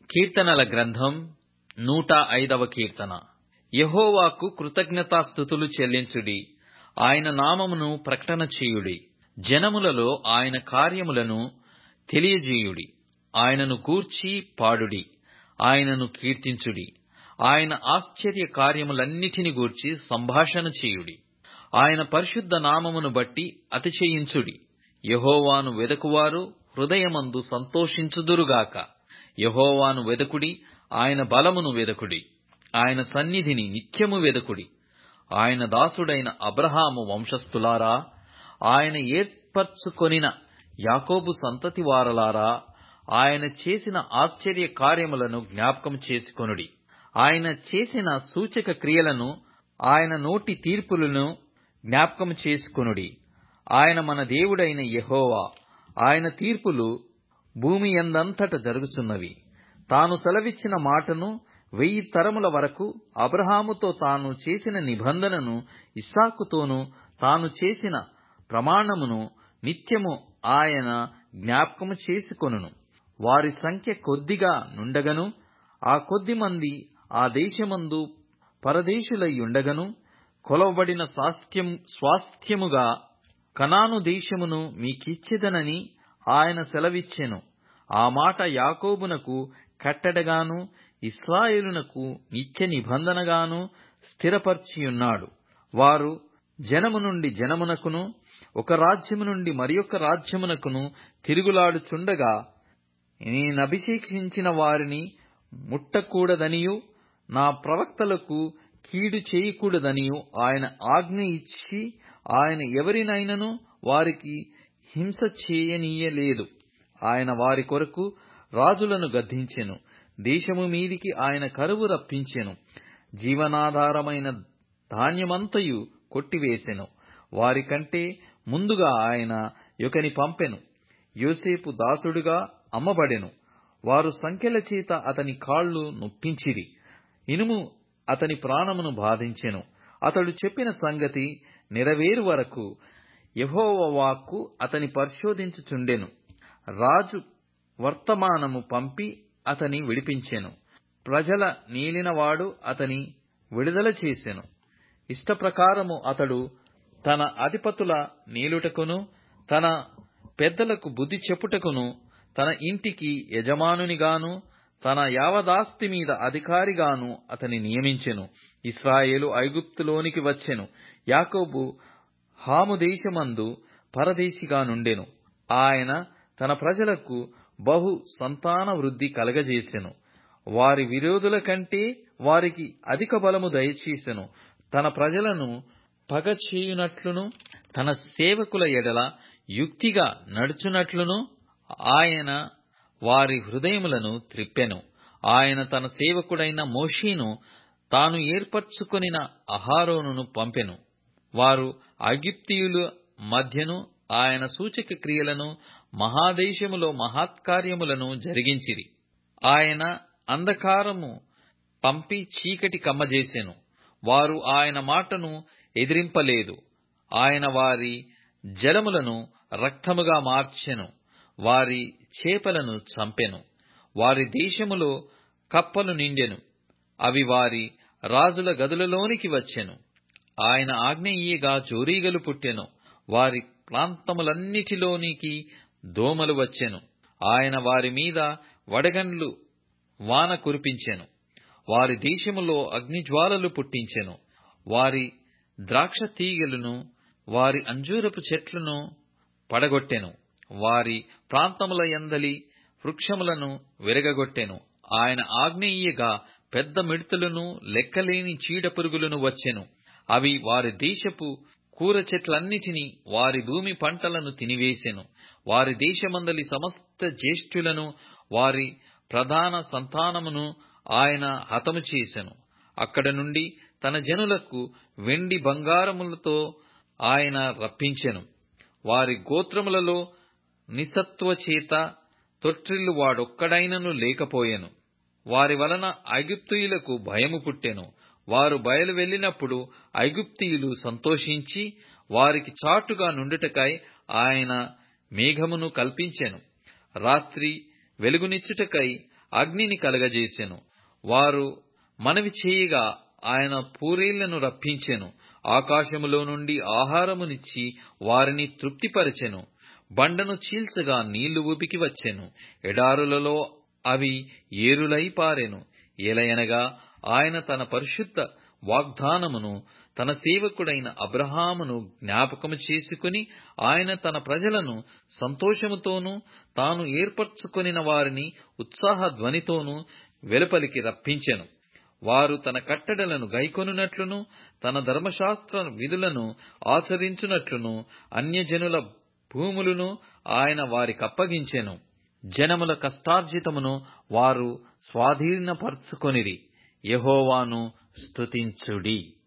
కీర్తనల గ్రంథం 105వ కీర్తన. యెహోవాకు కృతజ్ఞతాస్తుతులు చెల్లించుడి, ఆయన నామమును ప్రకటన చేయుడి. జనములలో ఆయన కార్యములను తెలియజేయుడి. ఆయనను గూర్చి పాడుడి, ఆయనను కీర్తించుడి. ఆయన ఆశ్చర్య కార్యములన్నిటిని గూర్చి సంభాషణ చేయుడి. ఆయన పరిశుద్ధ నామమును బట్టి అతిశయించుడి. యెహోవాను వెదకువారు హృదయమందు సంతోషించుదురుగాక. యెహోవాను వెదకుడి, ఆయన బలమును వెదకుడి. ఆయన సన్నిధిని నిత్యము వెదకుడి. ఆయన దాసుడైన అబ్రహాము వంశస్థులారా, ఆయన ఏర్పరచుకొనిన యాకోబు సంతతి వారలారా, ఆయన చేసిన ఆశ్చర్య కార్యములను జ్ఞాపకం చేసుకొనుడి. ఆయన చేసిన సూచక క్రియలను, ఆయన నోటి తీర్పులను జ్ఞాపకం చేసుకొనుడి. ఆయన మన దేవుడైన యెహోవా. ఆయన తీర్పులు భూమి యందంతట జరుగుచున్నవి. తాను సెలవిచ్చిన మాటను 1000 తరముల వరకు, అబ్రహాముతో తాను చేసిన నిబంధనను, ఇస్సాకుతోనూ తాను చేసిన ప్రమాణమును నిత్యము ఆయన జ్ఞాపకము చేసుకొనును. వారి సంఖ్య కొద్దిగా నుండగను, ఆ కొద్దిమంది ఆ దేశమందు పరదేశులయ్యుండగను, కొలవబడిన స్వాస్థ్యముగా కనాను దేశమును మీకిచ్చెదనని ఆయన సెలవిచ్చెను. ఆ మాట యాకోబునకు కట్టడగాను, ఇశ్రాయేలునకు నిత్య నిబంధనగాను స్థిరపరచియున్నాడు. వారు జనము నుండి జనమునకును, ఒక రాజ్యము నుండి మరియొక రాజ్యమునకును తిరుగులాడుచుండగా, నేనభిషేకించిన వారిని ముట్టకూడదనియూ, నా ప్రవక్తలకు కీడు చేయకూడదనియూ ఆయన ఆజ్ఞ ఇచ్చి, ఆయన ఎవరినైనను వారికి హింస చేయనీయలేదు. ఆయన వారి కొరకు రాజులను గద్దించెను. దేశము మీదికి ఆయన కరువు రప్పించెను. జీవనాధారమైన ధాన్యమంతయు కొట్టివేసెను. వారికంటే ముందుగా ఆయన యొకని పంపెను. యోసేపు దాసుడుగా అమ్మబడెను. వారు సంకెల చేత అతని కాళ్లు నొప్పించిరి. ఇనుము అతని ప్రాణమును బాధించెను. అతడు చెప్పిన సంగతి నెరవేరు వరకు యెహోవా వాక్కు అతని పరిశోధించుచుండెను. రాజు వర్తమానము పంపి అతని విడిపించెను. ప్రజల నేలినవాడు అతని విడుదల చేసెను. ఇష్టప్రకారము అతడు తన అధిపతుల నేలుటకును, తన పెద్దలకు బుద్ధి చెప్పుటకును, తన ఇంటికి యజమానునిగాను, తన యావదాస్తి మీద అధికారిగాను అతని నియమించెను. ఇశ్రాయేలు ఐగుప్తులోనికి వచ్చెను. యాకోబు హాము దేశమందు పరదేశిగా నుండెను. ఆయన తన ప్రజలకు బహు సంతాన వృద్ధి కలగజేసెను. వారి విరోధుల కంటే వారికి అధిక బలము దయచేసెను. తన ప్రజలను పగచేయునట్లును, తన సేవకుల ఎడల యుక్తిగా నడుచునట్లును ఆయన వారి హృదయములను త్రిప్పెను. ఆయన తన సేవకుడైన మోషేను, తాను ఏర్పరచుకొనిన అహరోనును పంపెను. వారు ఐగుప్తీయుల మధ్యను ఆయన సూచక క్రియలను, మహాదేశములో మహత్కార్యములను జరిగించిరి. ఆయన అంధకారము పంపి చీకటి కమ్మజేసెను. వారు ఆయన మాటను ఎదిరింపలేదు. ఆయన వారి జలములను రక్తముగా మార్చెను. వారి చేపలను చంపెను. వారి దేశములో కప్పలు నిండెను. అవి వారి రాజుల గదులలోనికి వచ్చెను. ఆయన ఆజ్ఞ ఇయ్యగా జోరీగలు పుట్టెను. వారి ప్రాంతములన్నిటిలోనికి దోమలు వచ్చెను. ఆయన వారి మీద వడగండ్లు వాన కురిపించెను. వారి దేశములో అగ్నిజ్వాలలు పుట్టించెను. వారి ద్రాక్ష తీగెలను, వారి అంజూరపు చెట్లను పడగొట్టెను. వారి ప్రాంతముల యందలి వృక్షములను విరగగొట్టెను. ఆయన ఆజ్ఞ ఇయ్యగా పెద్ద మిడతలను, లెక్కలేని చీడపురుగులను వచ్చెను. అవి వారి దేశపు కూర చెట్లన్నిటినీ, వారి భూమి పంటలను తినివేసెను. వారి దేశమందలి సమస్త జ్యేష్ఠులను, వారి ప్రధాన సంతానమును ఆయన హతము చేసెను. అక్కడ నుండి తన జనులకు వెండి బంగారములతో ఆయన రప్పించెను. వారి గోత్రములలో నిస్సత్తువ చేత తొట్రిల్లు వాడొక్కడైనను లేకపోయెను. వారి వలన ఐగుప్తీయులకు భయము పుట్టెను. వారు బయలు వెళ్ళినప్పుడు ఐగుప్తీయులు సంతోషించి, వారికి చాటుగా నుండుటకై ఆయన మేఘమును కల్పించెను. రాత్రి వెలుగునిచ్చుటకై అగ్నిని కలగజేసెను. వారు మనవి చేయగా ఆయన పూరేళ్లను రప్పించెను. ఆకాశములో నుండి ఆహారమునిచ్చి వారిని తృప్తిపరచెను. బండను చీల్చగా నీళ్లు ఉబికి వచ్చెను. ఎడారులలో అవి ఏరులై పారెను. ఏలయనగా ఆయన తన పరిశుద్ధ వాగ్దానమును తన సేవకుడైన అబ్రహామును జ్ఞాపకము చేసుకుని, ఆయన తన ప్రజలను సంతోషముతోనూ తాను ఏర్పరచుకొనిన వారిని ఉత్సాహ ధ్వనితోనూ వెలుపలికి రప్పించెను. వారు తన కట్టడలను గైకొనున్నట్లును తన ధర్మశాస్త్ర విధులను ఆచరించునట్లును అన్యజనుల భూములను ఆయన వారికప్పగించెను. జనముల కష్టార్జితమును వారు స్వాధీనపరచుకొనిరి. యెహోవాను స్తుతించుడి.